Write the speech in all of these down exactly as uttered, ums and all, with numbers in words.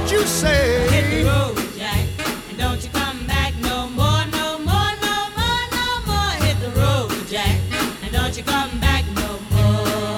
What you say? Hit the road, Jack, and don't you come back no more, no more, no more, no more. Hit the road, Jack, and don't you come back no more.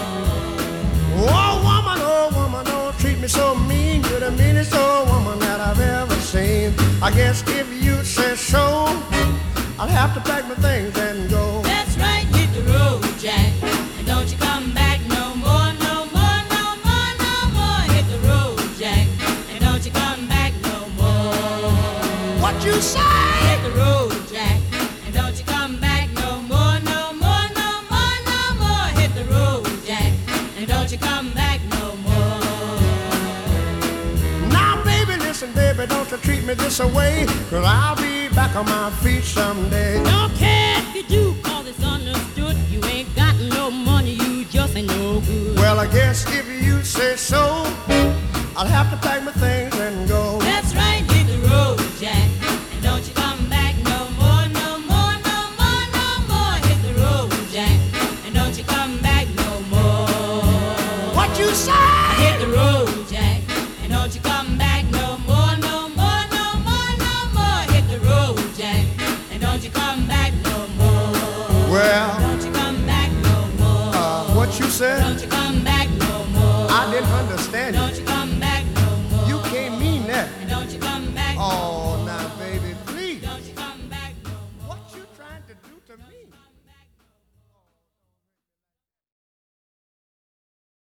Oh woman, oh woman, don't treat me so mean. You're the meanest old woman that I've ever seen. I guess if you say so, I'll have to pack my things and go. That's right, hit the road, Jack, and don't you come back no more, no more, no more, no more. Hit the road, Jack, and don't you come back no more. What you say? Hit the road, Jack, and don't you come back no more, no more, no more, no more. Hit the road, Jack, and don't you come back no more. Now baby, listen baby, don't you treat me this way, 'cause I'll be back on my feet someday. Don't care if you do, cause it's understood. You ain't got no money, you just ain't no good. Well, I guess if you say so, I'll have to pack my things and go. That's right, hit the road, Jack, and don't you come back no more, no more, no more, no more. Hit the road, Jack, and don't you come back no more. What you say? Hit the road, Jack, and don't you come back